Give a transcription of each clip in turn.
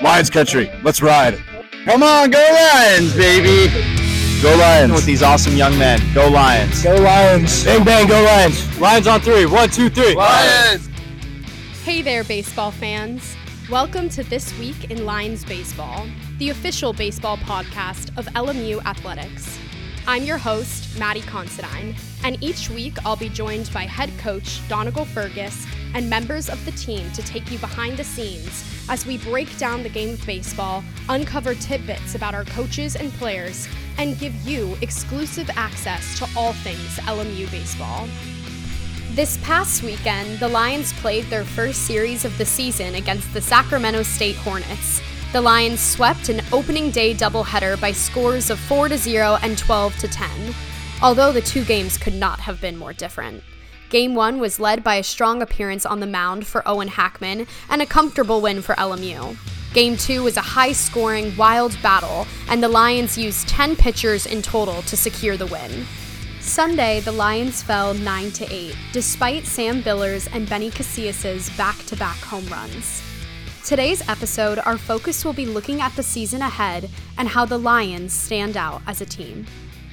Lions country. Let's ride. Come on, go Lions, baby. Go Lions. With these awesome young men. Go Lions. Go Lions. Bang, bang, go Lions. Lions on three. 1, 2, 3. Lions. Hey there, baseball fans. Welcome to This Week in Lions Baseball, the official baseball podcast of LMU Athletics. I'm your host, Maddie Considine, and each week I'll be joined by head coach Donegal Fergus and members of the team to take you behind the scenes as we break down the game of baseball, uncover tidbits about our coaches and players, and give you exclusive access to all things LMU baseball. This past weekend, the Lions played their first series of the season against the Sacramento State Hornets. The Lions swept an opening day doubleheader by scores of 4-0 and 12-10, although the two games could not have been more different. Game 1 was led by a strong appearance on the mound for Owen Hackman and a comfortable win for LMU. Game 2 was a high-scoring, wild battle, and the Lions used 10 pitchers in total to secure the win. Sunday, the Lions fell 9-8, despite Sam Billers and Benny Casillas' back-to-back home runs. Today's episode, our focus will be looking at the season ahead and how the Lions stand out as a team.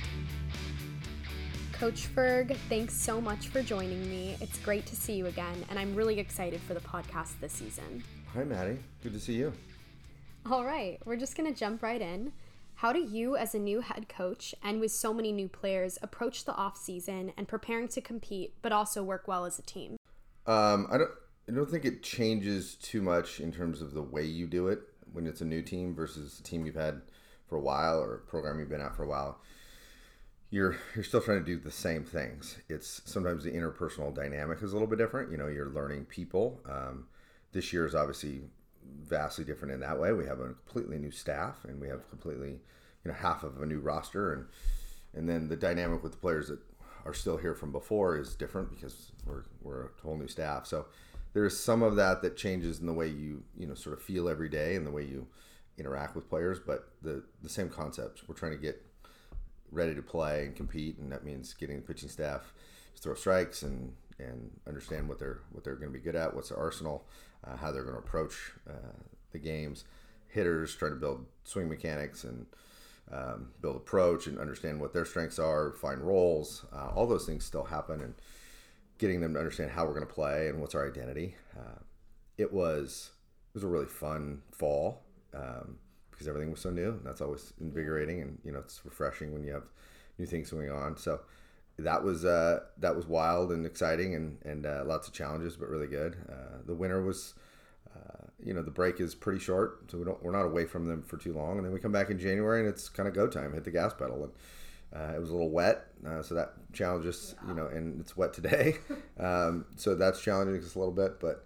Coach Ferg, thanks so much for joining me. It's great to see you again, and I'm really excited for the podcast this season. Hi, Maddie. Good to see you. All right, we're just going to jump right in. How do you, as a new head coach and with so many new players, approach the off-season and preparing to compete, but also work well as a team? I don't think it changes too much in terms of the way you do it when it's a new team versus a team you've had for a while or a program you've been at for a while. You're still trying to do the same things. It's sometimes the interpersonal dynamic is a little bit different. You know, you're learning people. This year is obviously vastly different in that way. We have a completely new staff, and we have completely, half of a new roster, and then the dynamic with the players that are still here from before is different because we're a whole new staff. So there's some of that changes in the way you sort of feel every day and the way you interact with players, but the same concepts. We're trying to get ready to play and compete, and that means getting the pitching staff to throw strikes and understand what they're going to be good at, what's their arsenal, how they're going to approach the games. Hitters try to build swing mechanics and build approach and understand what their strengths are, find roles. All those things still happen, and getting them to understand how we're going to play and what's our identity. It was a really fun fall. Because everything was so new, and that's always invigorating, and it's refreshing when you have new things going on. So that was wild and exciting, and lots of challenges, but really good. The winter was, the break is pretty short, so we're not away from them for too long, and then we come back in January, and it's kind of go time, hit the gas pedal, and it was a little wet, so that challenges, and it's wet today, so that's challenging us a little bit, but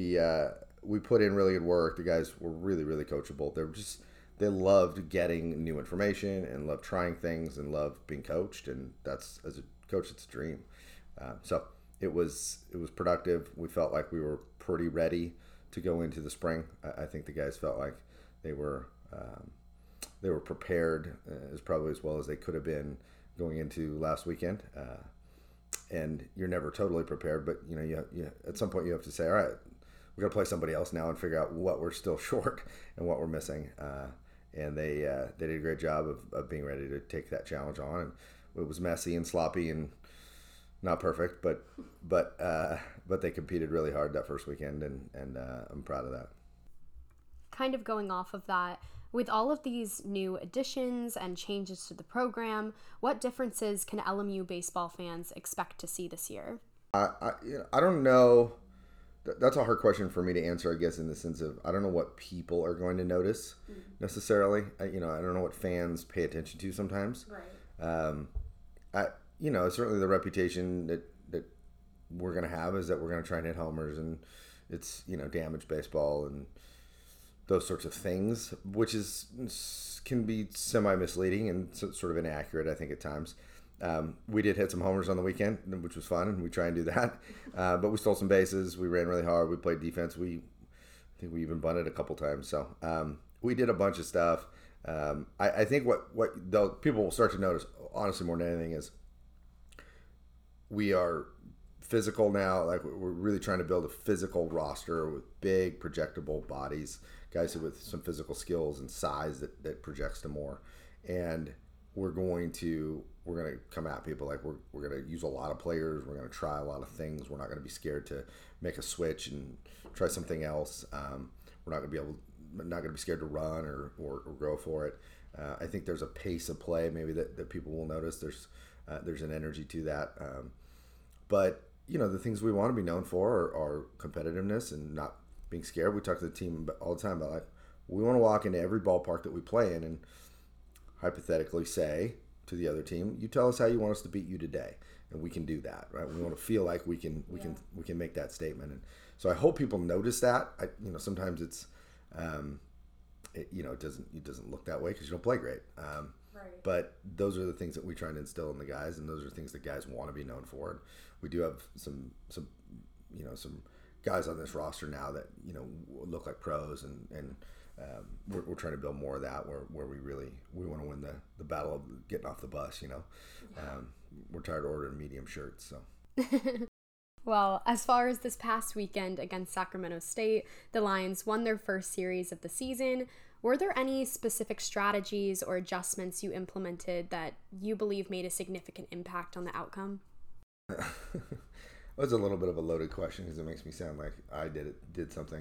we put in really good work. The guys were really, really coachable. They loved getting new information and loved trying things and loved being coached. And that's, as a coach, it's a dream. So it was productive. We felt like we were pretty ready to go into the spring. I think the guys felt like they were prepared as probably as well as they could have been going into last weekend. And you're never totally prepared, but you at some point you have to say, all right, we're going to play somebody else now and figure out what we're still short and what we're missing. And they did a great job of being ready to take that challenge on. And it was messy and sloppy and not perfect, but they competed really hard that first weekend, and I'm proud of that. Kind of going off of that, with all of these new additions and changes to the program, what differences can LMU baseball fans expect to see this year? I don't know. That's a hard question for me to answer, I guess, in the sense of I don't know what people are going to notice necessarily. I don't know what fans pay attention to sometimes. Right. Certainly the reputation that we're going to have is that we're going to try and hit homers, and it's damage baseball and those sorts of things, which can be semi-misleading and sort of inaccurate, I think, at times. We did hit some homers on the weekend, which was fun, and we try and do that. But we stole some bases. We ran really hard. We played defense. I think we even bunted a couple times. So we did a bunch of stuff. I think what people will start to notice, honestly, more than anything, is we are physical now. Like we're really trying to build a physical roster with big projectable bodies, guys with some physical skills and size that projects to more. And we're going to come at people like we're going to use a lot of players. We're going to try a lot of things. We're not going to be scared to make a switch and try something else. We're not going to be scared to run or go for it. I think there's a pace of play maybe that people will notice. There's an energy to that. But the things we want to be known for are competitiveness and not being scared. We talk to the team all the time about like we want to walk into every ballpark that we play in and hypothetically say to the other team, you tell us how you want us to beat you today, and we can do that, right? We want to feel like we can make that statement. And so I hope people notice that. Sometimes it's it doesn't look that way because you don't play great. Right. But those are the things that we try and instill in the guys, and those are things that guys want to be known for. And we do have some guys on this roster now that look like pros, and we're trying to build more of that where we want to win the battle of getting off the bus. We're tired of ordering medium shirts. So. Well, as far as this past weekend against Sacramento State, the Lions won their first series of the season. Were there any specific strategies or adjustments you implemented that you believe made a significant impact on the outcome? That's a little bit of a loaded question because it makes me sound like I did something.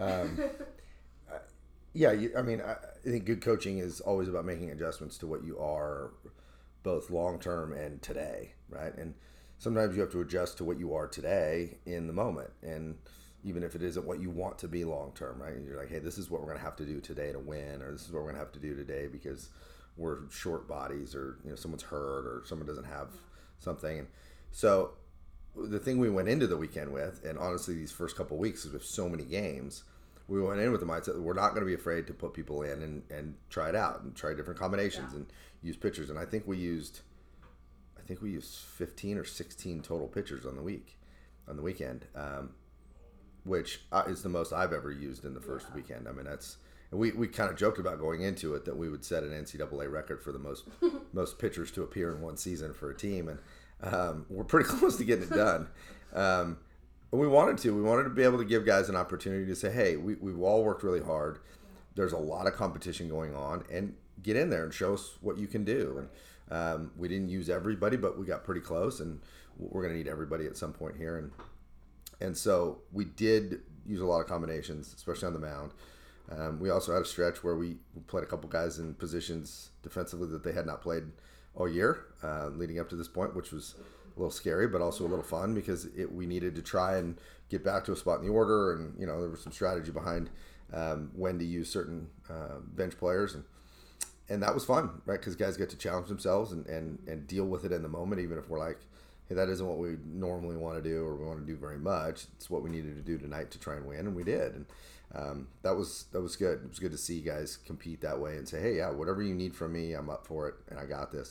I think good coaching is always about making adjustments to what you are, both long term and today, right? And sometimes you have to adjust to what you are today in the moment, and even if it isn't what you want to be long term, right? You're like, hey, this is what we're going to have to do today to win, or this is what we're going to have to do today because we're short bodies, or someone's hurt, or someone doesn't have something. And so the thing we went into the weekend with, and honestly these first couple of weeks, with so many games, we went in with the mindset that we're not going to be afraid to put people in and try it out and try different combinations and use pitchers. And I think we used 15 or 16 total pitchers on the weekend, which is the most I've ever used in the first weekend. I mean, we kind of joked about going into it that we would set an NCAA record for the most pitchers to appear in one season for a team, and we're pretty close to getting it done. We wanted to be able to give guys an opportunity to say, hey, we've all worked really hard. There's a lot of competition going on, and get in there and show us what you can do. And we didn't use everybody, but we got pretty close, and we're going to need everybody at some point here. And so we did use a lot of combinations, especially on the mound. We also had a stretch where we played a couple guys in positions defensively that they had not played all year leading up to this point, which was a little scary, but also a little fun because we needed to try and get back to a spot in the order. And, there was some strategy behind when to use certain bench players. And that was fun, right? Because guys get to challenge themselves and deal with it in the moment, even if we're like, hey, that isn't what we normally want to do or we want to do very much. It's what we needed to do tonight to try and win, and we did. And that was good. It was good to see guys compete that way and say, hey, yeah, whatever you need from me, I'm up for it, and I got this.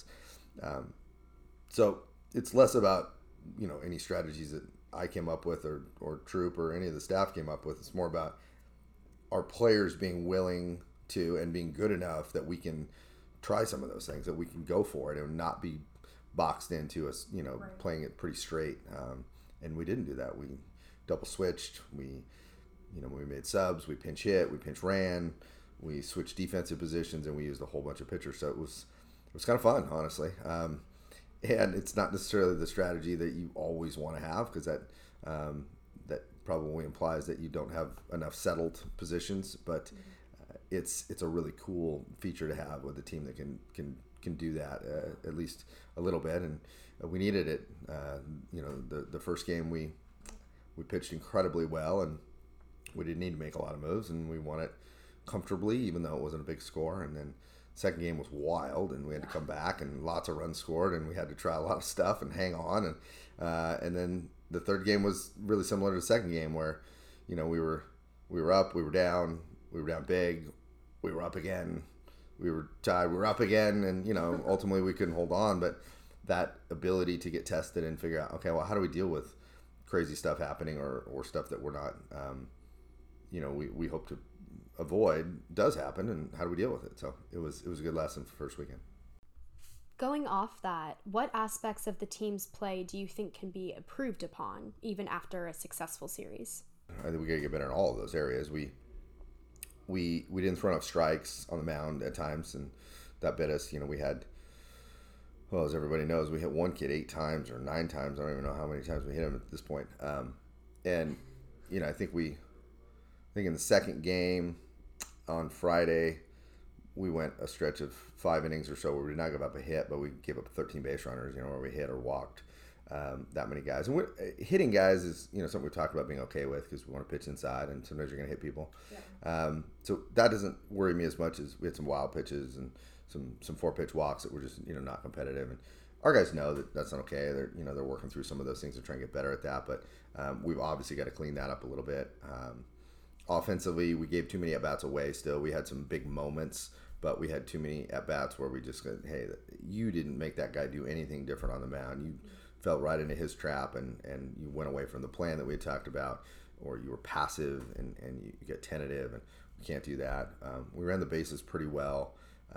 So it's less about, any strategies that I came up with or Troop or any of the staff came up with. It's more about our players being willing to and being good enough that we can try some of those things, that we can go for it and not be boxed into us, right, playing it pretty straight. And we didn't do that. We double switched. We made subs. We pinch hit. We pinch ran. We switched defensive positions, and we used a whole bunch of pitchers. So it was kind of fun, honestly. And it's not necessarily the strategy that you always want to have, because that probably implies that you don't have enough settled positions. But it's a really cool feature to have with a team that can do that at least a little bit, and we needed it. The first game we pitched incredibly well, and we didn't need to make a lot of moves, and we won it comfortably, even though it wasn't a big score. And then second game was wild, and we had to come back, and lots of runs scored, and we had to try a lot of stuff and hang on. And then the third game was really similar to the second game, where we were up, we were down big, we were up again, we were tied, we were up again, and ultimately we couldn't hold on. But that ability to get tested and figure out, okay, well, how do we deal with crazy stuff happening or stuff that we're not we hope to avoid does happen, and how do we deal with it? So it was a good lesson for first weekend. Going off that, what aspects of the team's play do you think can be improved upon, even after a successful series? I think we got to get better in all of those areas. We didn't throw enough strikes on the mound at times, and that bit us. We had, well, as everybody knows, we hit one kid 8 times or 9 times. I don't even know how many times we hit him at this point. And I think in the second game on Friday, we went a stretch of 5 innings or so where we did not give up a hit, but we gave up 13 base runners, where we hit or walked that many guys. And hitting guys is, something we've talked about being okay with because we want to pitch inside and sometimes you're going to hit people. Yeah. So that doesn't worry me as much as we had some wild pitches and some 4-pitch walks that were just, not competitive. And our guys know that that's not okay. They're working through some of those things to try and get better at that. But we've obviously got to clean that up a little bit. Offensively, we gave too many at-bats away still. We had some big moments, but we had too many at-bats where we just said, hey, you didn't make that guy do anything different on the mound. You fell right into his trap and you went away from the plan that we had talked about, or you were passive and you get tentative, and we can't do that. We ran the bases pretty well,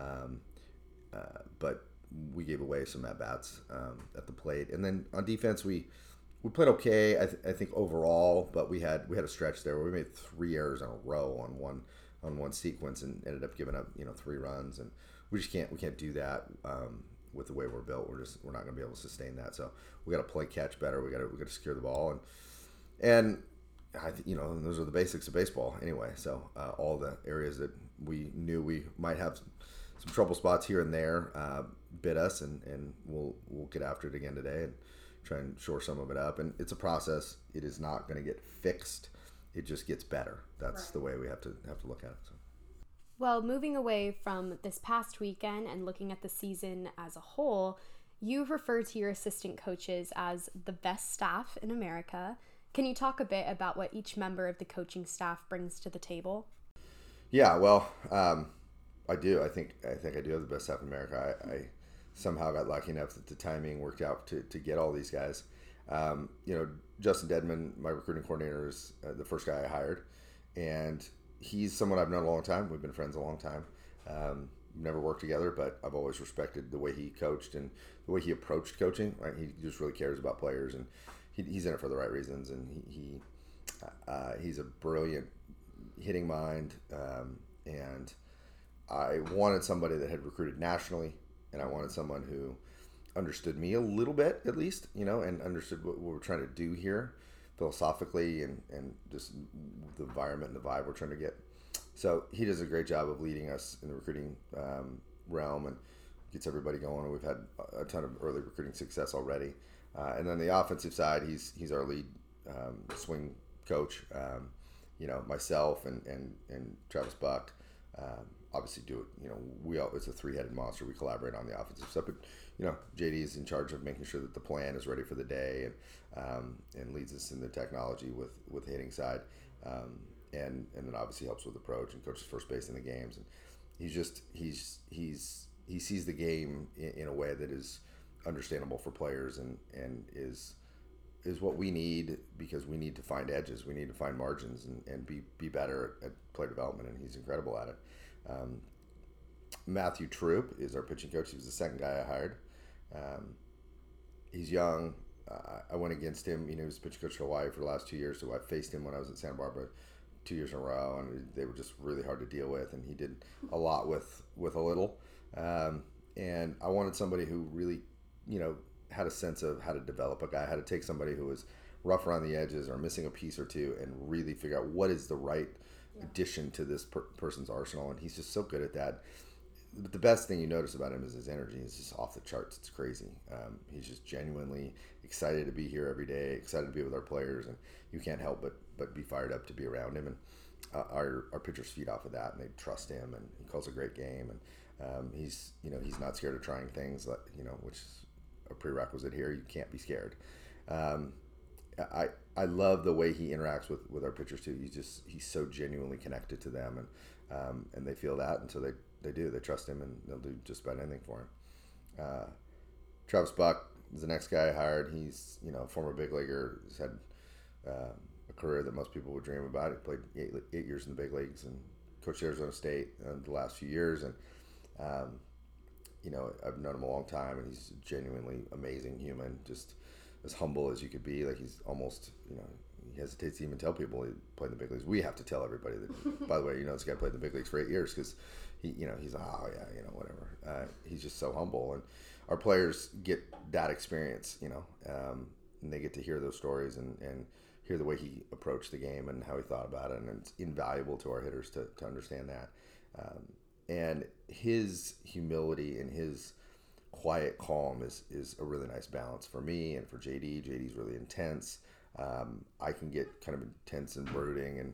but we gave away some at-bats at the plate. And then on defense, we played okay, I think overall, but we had a stretch there where we made 3 errors in a row on one sequence and ended up giving up 3 runs, and we can't do that with the way we're built. We're not going to be able to sustain that. So we got to play catch better. We got to secure the ball, and I think those are the basics of baseball anyway. So all the areas that we knew we might have some trouble spots here and there bit us, and we'll get after it again today and try and shore some of it up. And it's a process. It is not going to get fixed. It just gets better. That's right. The way we have to look at it. So. Well, moving away from this past weekend and looking at the season as a whole, you've referred to your assistant coaches as the best staff in America. Can you talk a bit about what each member of the coaching staff brings to the table? Yeah, well, I do. I think I do have the best staff in America. I somehow got lucky enough that the timing worked out to get all these guys. Justin Dedman, my recruiting coordinator, is the first guy I hired, and he's someone I've known a long time. We've been friends a long time. Never worked together, but I've always respected the way he coached and the way he approached coaching. Right? He just really cares about players, and he's in it for the right reasons. And he's a brilliant hitting mind, and I wanted somebody that had recruited nationally, and I wanted someone who understood me a little bit, at least, and understood what we're trying to do here philosophically and just the environment and the vibe we're trying to get. So he does a great job of leading us in the recruiting realm and gets everybody going. And we've had a ton of early recruiting success already. And then the offensive side, he's our lead swing coach. Myself and Travis Buck obviously do it. It's a 3-headed monster. We collaborate on the offensive stuff, but JD is in charge of making sure that the plan is ready for the day and leads us in the technology with the hitting side, and then obviously helps with approach and coaches first base in the games. And he sees the game in a way that is understandable for players and is what we need, because we need to find edges, we need to find margins and be better at player development, and he's incredible at it. Matthew Troop is our pitching coach. He was the second guy I hired. He's young. I went against him. He was pitching coach for Hawaii for the last 2 years, so I faced him when I was in Santa Barbara 2 years in a row, and they were just really hard to deal with, and he did a lot with a little. And I wanted somebody who really, had a sense of how to develop a guy, how to take somebody who was rough around the edges or missing a piece or two and really figure out what is the right addition to this person's arsenal. And he's just so good at that. But the best thing you notice about him is his energy. It's just off the charts. It's crazy. He's just genuinely excited to be here every day, excited to be with our players, and you can't help but be fired up to be around him. And our pitchers feed off of that, and they trust him, and he calls a great game. And he's not scared of trying things, which is a prerequisite here. You can't be scared. I love the way he interacts with our pitchers too. He's so genuinely connected to them, and they feel that, and so they do. They trust him, and they'll do just about anything for him. Travis Buck is the next guy I hired. He's a former big leaguer. He's had a career that most people would dream about. He played 8 years in the big leagues and coached Arizona State the last few years, and I've known him a long time, and he's a genuinely amazing human, just as humble as you could be. Like, he's almost, he hesitates to even tell people he played in the big leagues. We have to tell everybody that, by the way, this guy played in the big leagues for 8 years, because he's whatever. He's just so humble, and our players get that experience, and they get to hear those stories and hear the way he approached the game and how he thought about it, and it's invaluable to our hitters to understand that. And his humility and his quiet calm is a really nice balance for me and for JD. JD's really intense. I can get kind of intense and brooding,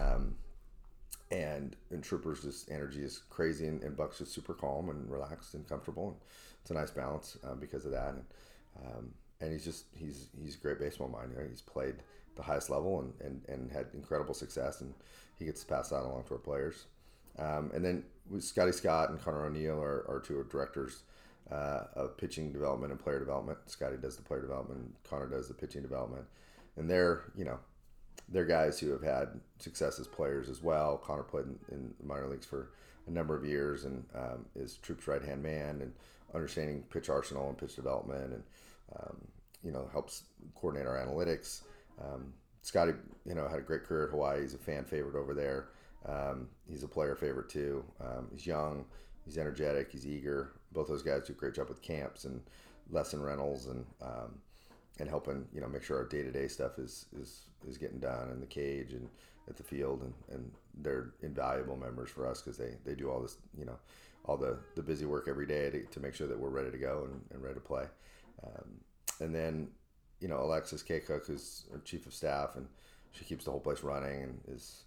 and Trooper's just energy is crazy, and Buck's just super calm and relaxed and comfortable, and it's a nice balance because of that. And he's a great baseball mind. He's played the highest level and had incredible success, and he gets to pass that along to our players. And then with Scotty Scott and Connor O'Neill are two directors of pitching development and player development. Scotty does the player development, Connor does the pitching development, and they're guys who have had success as players as well. Connor played in the minor leagues for a number of years and is Troop's right-hand man and understanding pitch arsenal and pitch development, and helps coordinate our analytics. Scotty, had a great career at Hawaii. He's a fan favorite over there. He's a player favorite too. He's young, he's energetic, he's eager. Both those guys do a great job with camps and lesson rentals and helping make sure our day-to-day stuff is getting done in the cage and at the field, and they're invaluable members for us because they do all this all the busy work every day to make sure that we're ready to go and ready to play. And then Alexis K-Cook, who's our chief of staff, and she keeps the whole place running and is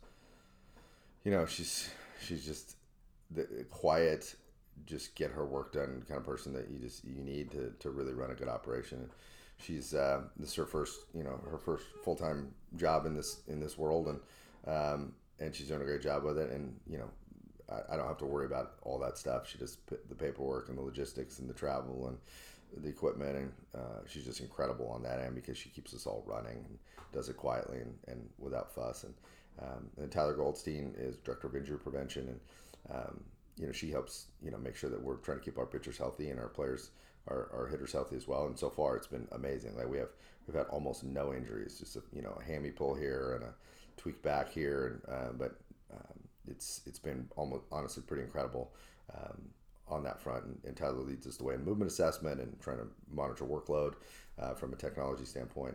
she's just the quiet, just get her work done kind of person that you need to really run a good operation. She's this is her first full-time job in this world, and she's doing a great job with it. And I don't have to worry about all that stuff. She does the paperwork and the logistics and the travel and the equipment, and she's just incredible on that end because she keeps us all running and does it quietly and without fuss. And Tyler Goldstein is director of injury prevention, and she helps make sure that we're trying to keep our pitchers healthy and our players, our hitters healthy as well. And so far it's been amazing. Like we've had almost no injuries, just a hammy pull here and a tweak back here, but it's been almost honestly pretty incredible on that front. And Tyler leads us the way in movement assessment and trying to monitor workload from a technology standpoint.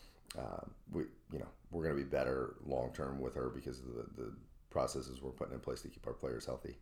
We're going to be better long term with her because of the processes we're putting in place to keep our players healthy.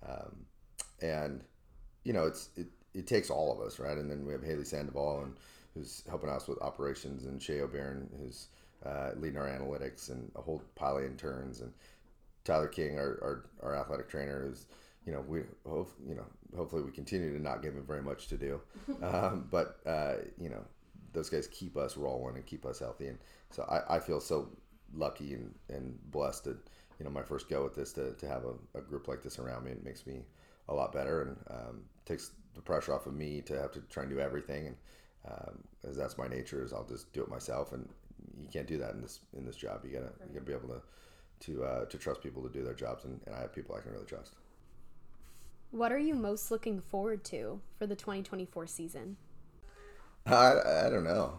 It takes all of us, right? And then we have Haley Sandoval, who's helping us with operations, and Shea O'Barron, who's leading our analytics, and a whole pile of interns, and Tyler King, our athletic trainer, who's hopefully we continue to not give him very much to do, but those guys keep us rolling and keep us healthy. And so I feel so lucky and blessed to, my first go at this, to have a group like this around me. It makes me a lot better and takes the pressure off of me to have to try and do everything. And as that's my nature, is I'll just do it myself. And you can't do that in this job. You gotta be able to trust people to do their jobs. And I have people I can really trust. What are you most looking forward to for the 2024 season? I don't know.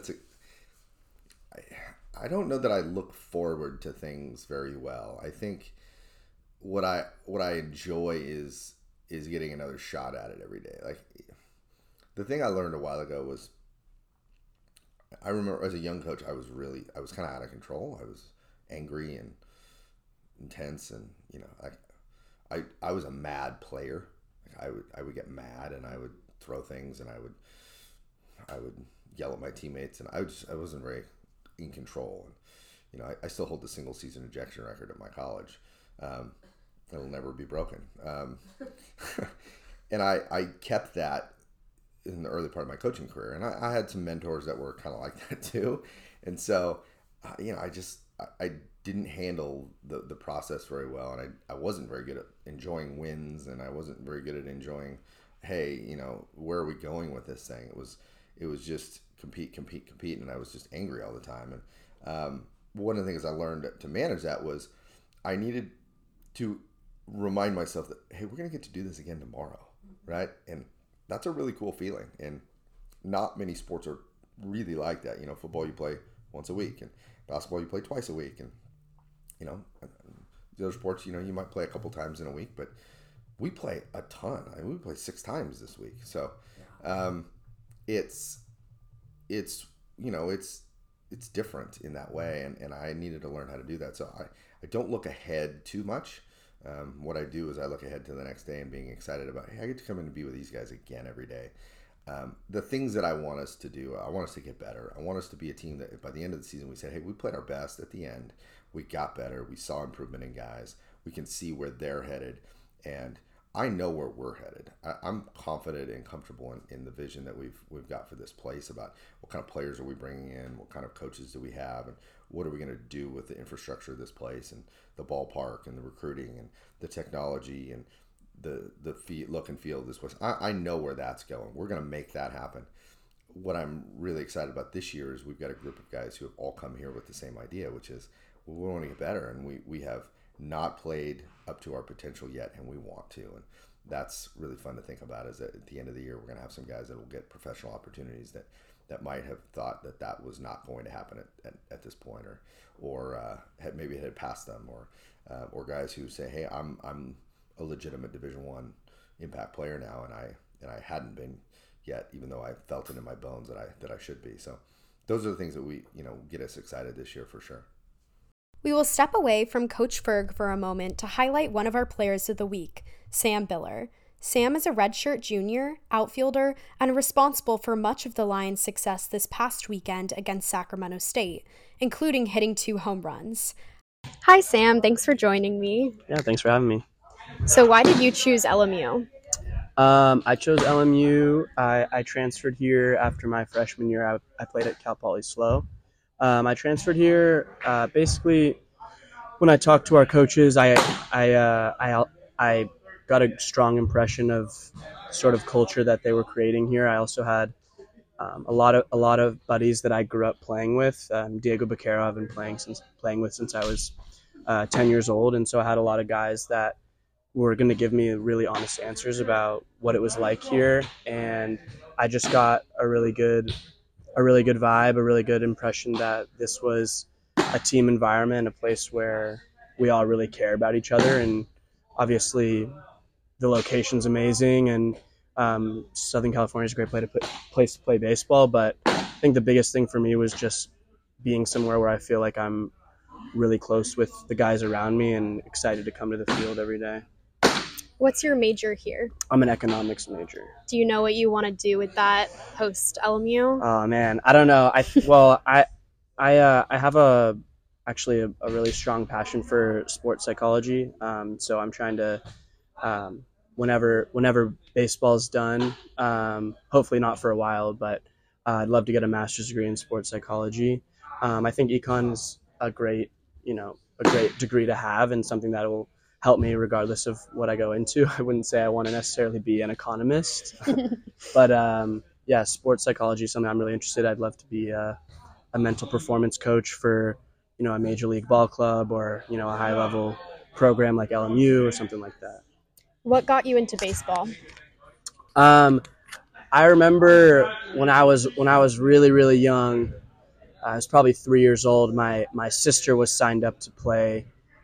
I don't know that I look forward to things very well. I think what I enjoy is getting another shot at it every day. Like, the thing I learned a while ago was, I remember as a young coach, I was kind of out of control. I was angry and intense, and I was a mad player. Like I would get mad and I would throw things, and I would yell at my teammates, and I wasn't very in control. And I still hold the single season ejection record at my college. It'll never be broken. And I kept that in the early part of my coaching career, and I had some mentors that were kind of like that too. And so I didn't handle the process very well, and I wasn't very good at enjoying wins, and I wasn't very good at enjoying, hey, where are we going with this thing? It was just compete, and I was just angry all the time. And one of the things I learned to manage that was I needed to remind myself that, hey, we're going to get to do this again tomorrow. right? And that's a really cool feeling. And not many sports are really like that. Football you play once a week, and basketball you play twice a week, and the other sports, you might play a couple times in a week, but we play a ton. We play 6 times this week. So it's different in that way, and I needed to learn how to do that. So I don't look ahead too much. What I do is I look ahead to the next day and being excited about, hey, I get to come in and be with these guys again every day. The things that I want us to do, I want us to get better. I want us to be a team that by the end of the season we said, hey, we played our best at the end. We got better. We saw improvement in guys. We can see where they're headed. And I know where we're headed. I'm confident and comfortable in the vision that we've got for this place about what kind of players are we bringing in, what kind of coaches do we have, and what are we going to do with the infrastructure of this place and the ballpark and the recruiting and the technology and the look and feel of this place. I know where that's going. We're going to make that happen. What I'm really excited about this year is we've got a group of guys who have all come here with the same idea, which is we want to get better, and we have not played up to our potential yet, and we want to. And that's really fun to think about, is that at the end of the year we're going to have some guys that will get professional opportunities that might have thought that was not going to happen at this point, or maybe it had passed them, or guys who say, hey, I'm a legitimate Division I impact player now, and I hadn't been yet, even though I felt it in my bones that I should be. So those are the things that we get us excited this year for sure. We will step away from Coach Ferg for a moment to highlight one of our players of the week, Sam Biller. Sam is a redshirt junior, outfielder, and responsible for much of the Lions' success this past weekend against Sacramento State, including hitting 2 home runs. Hi, Sam. Thanks for joining me. Yeah, thanks for having me. So why did you choose LMU? I chose LMU. I transferred here after my freshman year. I played at Cal Poly SLO. I transferred here basically when I talked to our coaches. I got a strong impression of sort of culture that they were creating here. I also had a lot of buddies that I grew up playing with. Diego Becerra I've been playing with since I was 10 years old, and so I had a lot of guys that were going to give me really honest answers about what it was like here, and I just got a really good vibe, a really good impression that this was a team environment, a place where we all really care about each other. And obviously the location's amazing, and Southern California is a great place to play baseball. But I think the biggest thing for me was just being somewhere where I feel like I'm really close with the guys around me and excited to come to the field every day. What's your major here? I'm an economics major. Do you know what you want to do with that post LMU? Oh man, I don't know. I have actually a really strong passion for sports psychology. So I'm trying to whenever baseball's done, hopefully not for a while, but I'd love to get a master's degree in sports psychology. I think econ's a great degree to have, and something that will help me regardless of what I go into. I wouldn't say I want to necessarily be an economist, but sports psychology is something I'm really interested in. I'd love to be a mental performance coach for, a major league ball club, or, a high level program like LMU or something like that. What got you into baseball? I remember when I was really, really young, I was probably 3 years old. My sister was signed up to play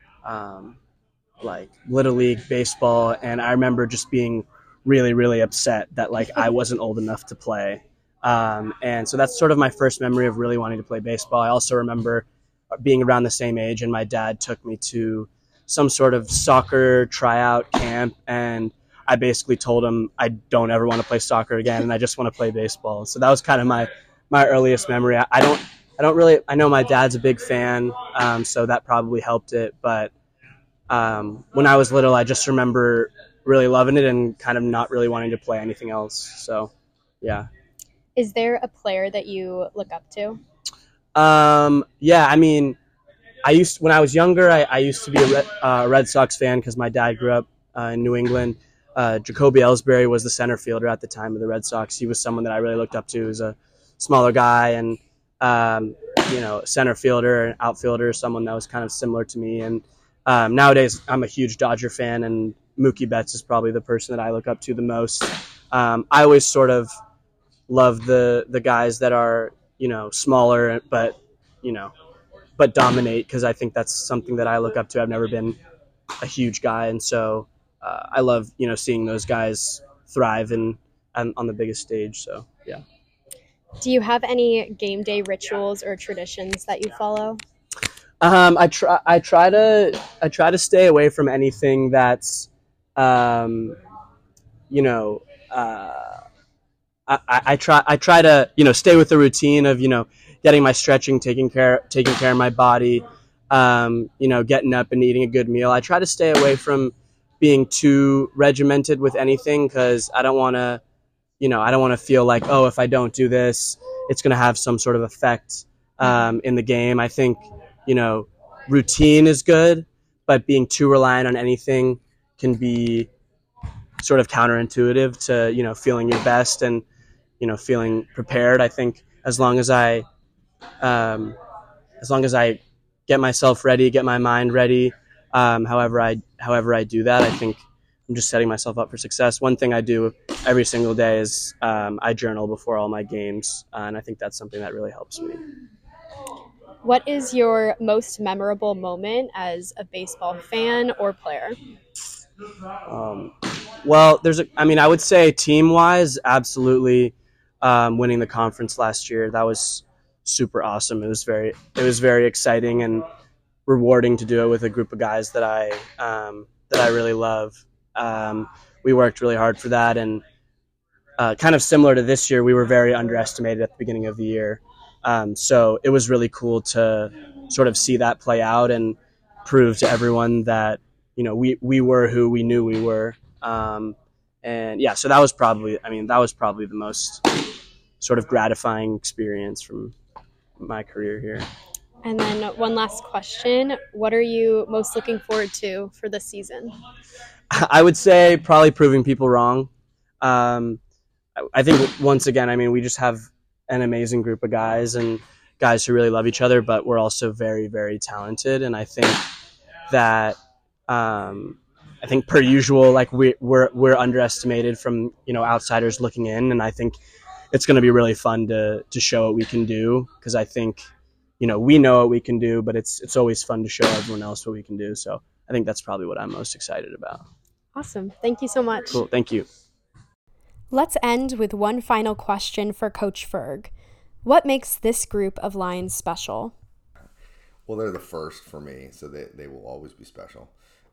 like Little League baseball, and I remember just being really, really upset that I wasn't old enough to play. And so that's sort of my first memory of really wanting to play baseball. I also remember being around the same age, and my dad took me to some sort of soccer tryout camp, and I basically told him I don't ever want to play soccer again, and I just want to play baseball. So that was kind of my earliest memory. I know my dad's a big fan, so that probably helped it, but when I was little, I just remember really loving it and kind of not really wanting to play anything else. So, yeah. Is there a player that you look up to? Yeah, I mean, when I was younger, I used to be a Red Sox fan because my dad grew up in New England. Jacoby Ellsbury was the center fielder at the time of the Red Sox. He was someone that I really looked up to. He was a smaller guy and, center fielder and outfielder, someone that was kind of similar to me. And nowadays, I'm a huge Dodger fan, and Mookie Betts is probably the person that I look up to the most. I always sort of love the guys that are, smaller, but dominate, because I think that's something that I look up to. I've never been a huge guy, and so I love, seeing those guys thrive and on the biggest stage. So, yeah. Do you have any game day rituals or traditions that you follow? I try to stay away from anything that's, I try to, stay with the routine of, getting my stretching, taking care of my body, getting up and eating a good meal. I try to stay away from being too regimented with anything, because I don't want to feel like, oh, if I don't do this, it's going to have some sort of effect in the game. I think, routine is good, but being too reliant on anything can be sort of counterintuitive to, feeling your best and, feeling prepared. I think as long as I get myself ready, get my mind ready, however I do that, I think I'm just setting myself up for success. One thing I do every single day is I journal before all my games, and I think that's something that really helps me. What is your most memorable moment as a baseball fan or player? Well, I would say team-wise, absolutely, winning the conference last year. That was super awesome. It was very exciting and rewarding to do it with a group of guys that I really love. We worked really hard for that, and kind of similar to this year, we were very underestimated at the beginning of the year. So it was really cool to sort of see that play out and prove to everyone that, we were who we knew we were. And yeah, so that was probably the most sort of gratifying experience from my career here. And then one last question. What are you most looking forward to for this season? I would say probably proving people wrong. I think once again, we just have an amazing group of guys and guys who really love each other, but we're also very, very talented. And I think that, per usual, like we're underestimated from, outsiders looking in. And I think it's going to be really fun to show what we can do, because I think, we know what we can do, but it's always fun to show everyone else what we can do. So I think that's probably what I'm most excited about. Awesome. Thank you so much. Cool. Thank you. Let's end with one final question for Coach Ferg. What makes this group of Lions special? Well, they're the first for me, so they will always be special.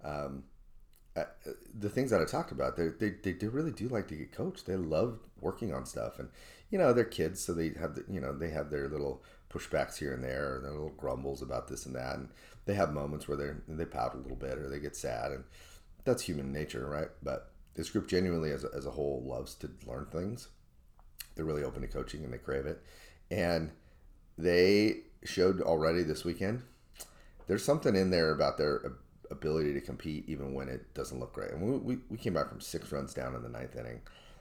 The things that I talked about, they really do like to get coached. They love working on stuff, and they're kids, so they have they have their little pushbacks here and there, their little grumbles about this and that, and they have moments where they pout a little bit or they get sad, and that's human nature, right? But this group genuinely, as a whole, loves to learn things. They're really open to coaching and they crave it, and they showed already this weekend. There's something in there about their ability to compete even when it doesn't look great. And we came back from 6 runs down in the 9th inning.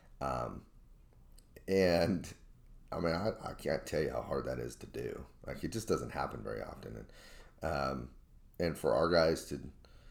And I can't tell you how hard that is to do. Like, it just doesn't happen very often. And for our guys to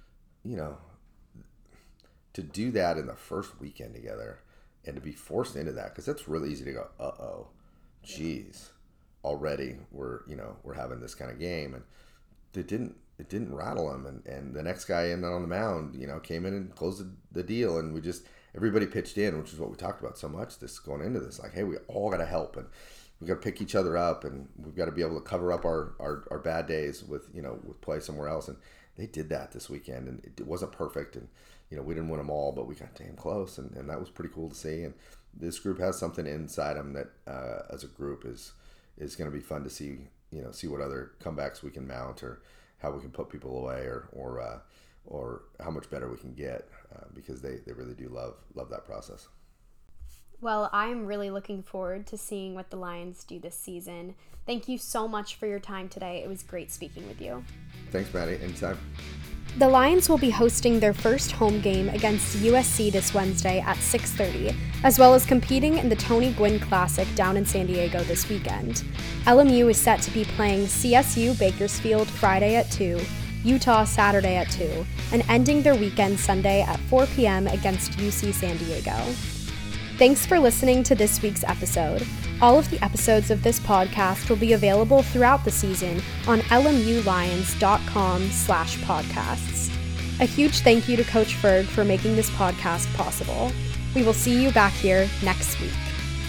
do that in the first weekend together and to be forced into that, because that's really easy to go, uh-oh, geez, already we're having this kind of game. And it didn't rattle them, and the next guy in on the mound, came in and closed the deal, and everybody pitched in, which is what we talked about so much going into this. Like, hey, we all got to help, and we got to pick each other up, and we've got to be able to cover up our bad days with play somewhere else. And they did that this weekend, and it wasn't perfect, and we didn't win them all, but we got damn close, and that was pretty cool to see. And this group has something inside them that, as a group, is going to be fun to see. See what other comebacks we can mount, or how we can put people away, or how much better we can get, because they really do love that process. Well, I'm really looking forward to seeing what the Lions do this season. Thank you so much for your time today. It was great speaking with you. Thanks, Maddie. Anytime. The Lions will be hosting their first home game against USC this Wednesday at 6:30, as well as competing in the Tony Gwynn Classic down in San Diego this weekend. LMU is set to be playing CSU Bakersfield Friday at 2, Utah Saturday at 2, and ending their weekend Sunday at 4 p.m. against UC San Diego. Thanks for listening to this week's episode. All of the episodes of this podcast will be available throughout the season on lmulions.com/podcasts. A huge thank you to Coach Ferg for making this podcast possible. We will see you back here next week.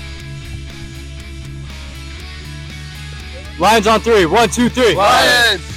Lions on 3. 1, 2, 3. Lions!